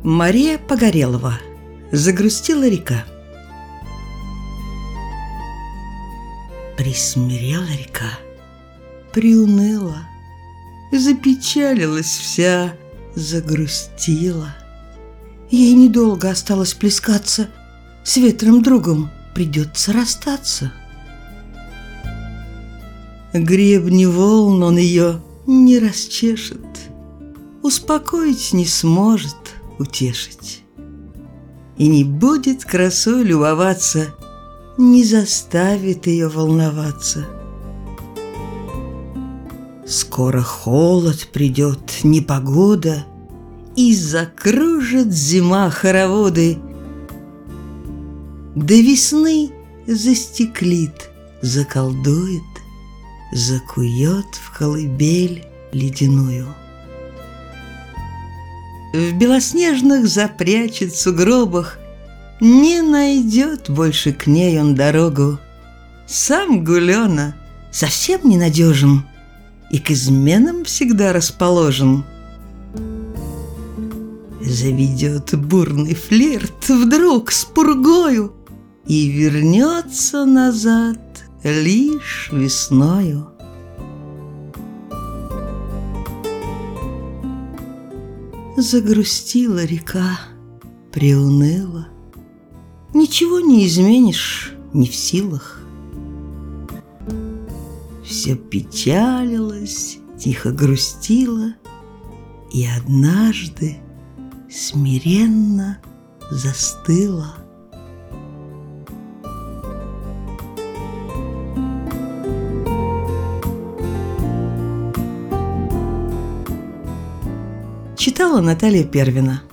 Мария Погорелова. Загрустила река. Присмирела река, приуныла, запечалилась вся, загрустила. Ей недолго осталось плескаться, с ветром другом придется расстаться. Гребни волн он ее не расчешет, успокоить не сможет, утешить. И не будет красой любоваться, не заставит ее волноваться. Скоро холод придет, непогода, и закружит зима хороводы. До весны застеклит, заколдует, закует в колыбель ледяную. В белоснежных запрячет сугробах, не найдет больше к ней он дорогу. Сам Гулена совсем ненадежен и к изменам всегда расположен. Заведет бурный флирт вдруг с пургою и вернется назад лишь весною. Загрустила река, приуныла, ничего не изменишь, не в силах. Все печалилась, тихо грустила и однажды смиренно застыла. Читала Наталья Первина.